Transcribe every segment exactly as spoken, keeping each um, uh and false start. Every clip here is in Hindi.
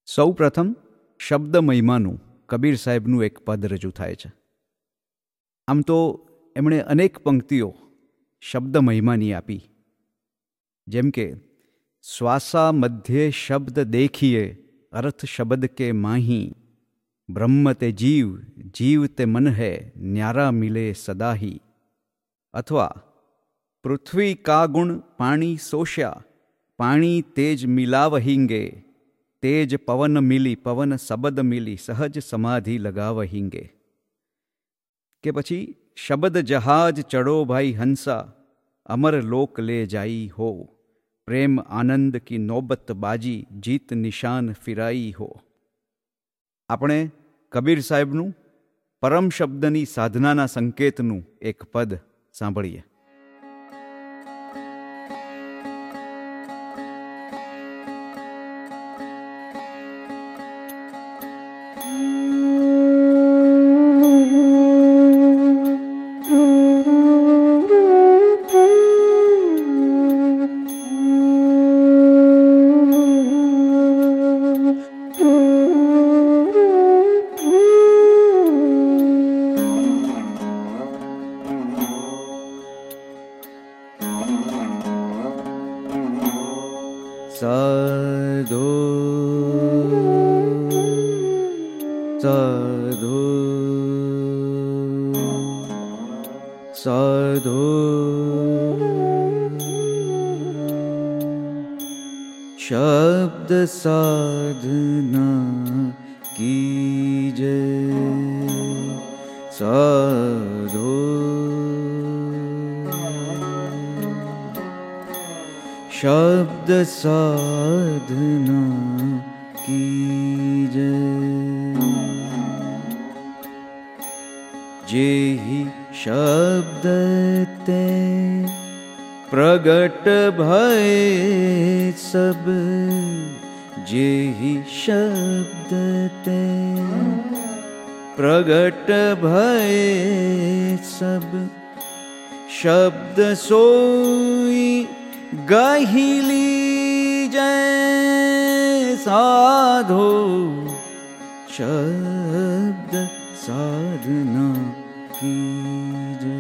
સૌ પ્રથમ શબ્દ મહિમાનું કબીર સાહેબનું એક પદ રજૂ થાય છે. આમ તો એમણે અનેક પંક્તિઓ શબ્દ મહિમાની આપી, જેમ કે શ્વાસા મધ્યે શબ્દ દેખીએ અર્થ શબ્દ કે માહી, બ્રહ્મ તે જીવ જીવ તે મન હૈ ન્યારા મિલે સદાહી, અથવા પૃથ્વી કા ગુણ પાણી સોશ્યા પાણી તેજ મિલાવહિંગે, તેજ પવન મિલી પવન શબદ મિલી સહજ સમાધિ લગાવહિંગે. કે પછી શબદ જહાજ ચડો ભાઈ હંસા અમર લોક લે જાઈ હો, પ્રેમ આનંદ કી નોબત બાજી જીત નિશાન ફિરાઈ હો. આપણે કબીર સાહેબનું પરમ શબ્દની સાધનાના સંકેતનું એક પદ સાંભળીએ. સાધો સાધો સાધો શબ્દ સાધના કીજે સાધો शब्द साधना कीजे. जेहि शब्द ते प्रगट भय सब, जेहि शब्द ते प्रगट भय सब, शब्द सोई गाहिली जय साधो. शब्द साधना कीजे.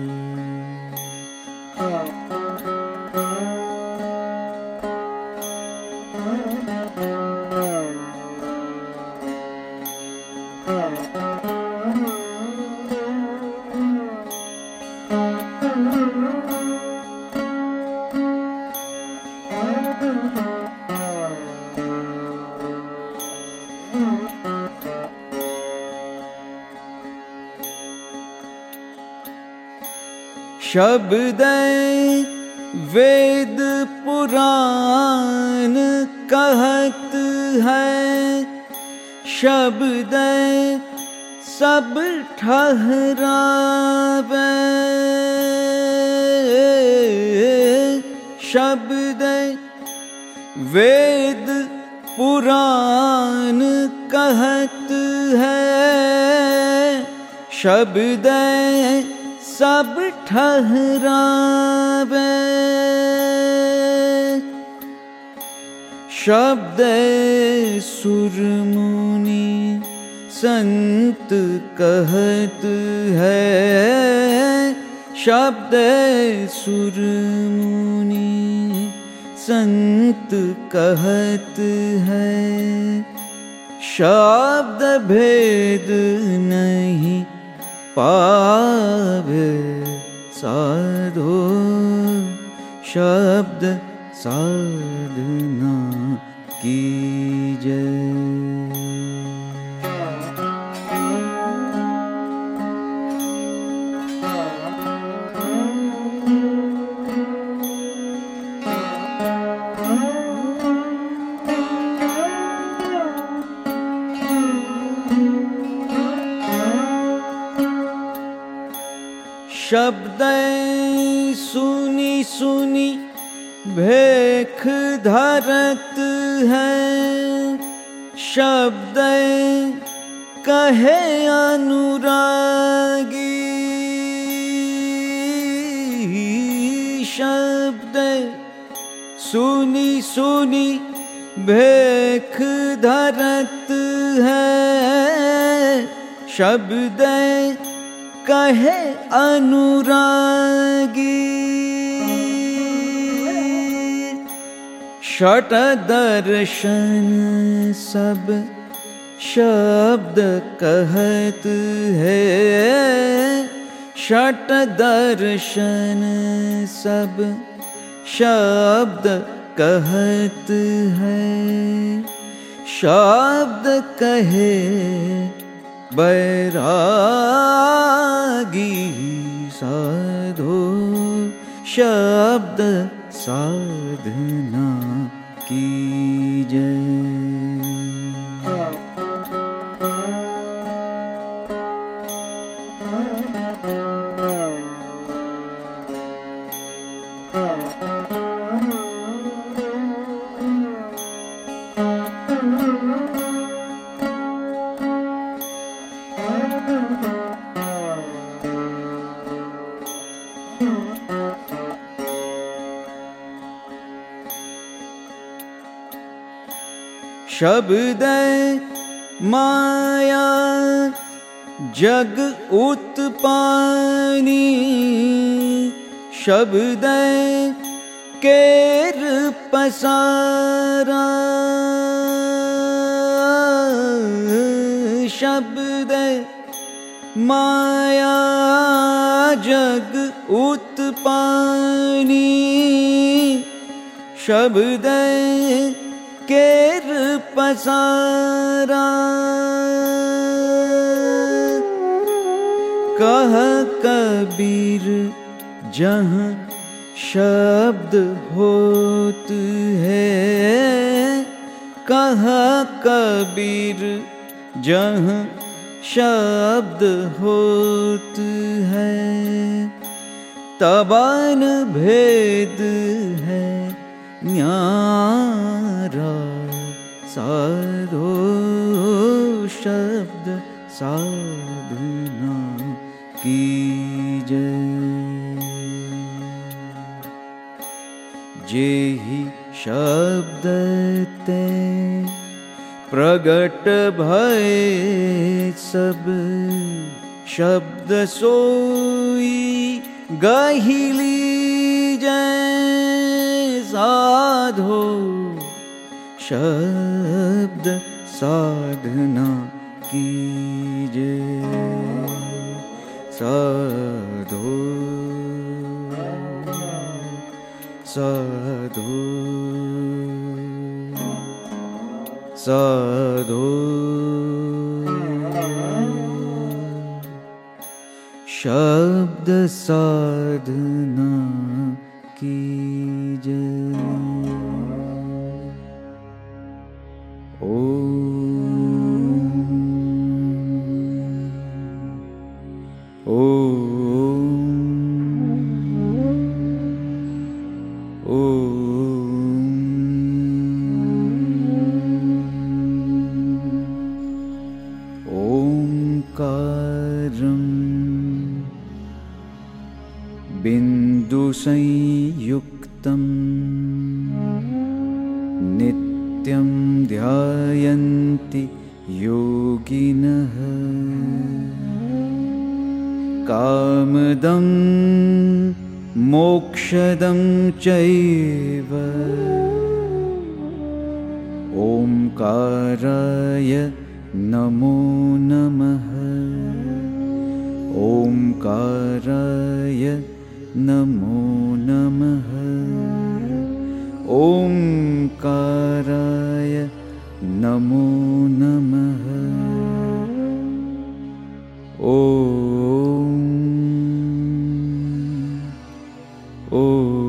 शब्द वेद पुराण कहत है, शब्द सब ठहरावे, शब्द वेद पुराण कहत है, शब्द सब ठहरावे, शब्द सुरमुनि संत कहत है, शब्द सुरमुनि संत कहत है, शब्द भेद नहीं पावे साधो. शब्द साधना कीजे. शब्द सुनी सुनी भेख धरत है, शब्द कहे अनुरागी, शब्द सुनी सुनी भेख धरत है शब्द कहे अनुरागी। षट दर्शन सब शब्द कहत है, षट दर्शन सब शब्द कहत है। शब्द कहे बैरागी साधो, शब्द साधना कीजय। शब्द माया जग उत्पानी, शब्द केर पसारा। शब्द माया जग उत्पानी, शब्द केर पसारा। कह कबीर जहाँ शब्द होत है, कह कबीर जहाँ शब्द होत है। तबान भेद है न्यारा साधो, शब्द साधना कीजय। जेहि शब्द ते प्रगट भय सब, शब्द सोई गाहि लीजय साधो, शब्द साधना कीजय साधो साधो साधो। शब्द साधना कीजय। संयुक्तं नित्यं ध्यायन्ति योगिनः, कामदं मोक्षदं चैव। ओंकाराय नमो नमः, ओंकाराय नमो नमः, ओंकाराय नमो नमः। ओम ओम।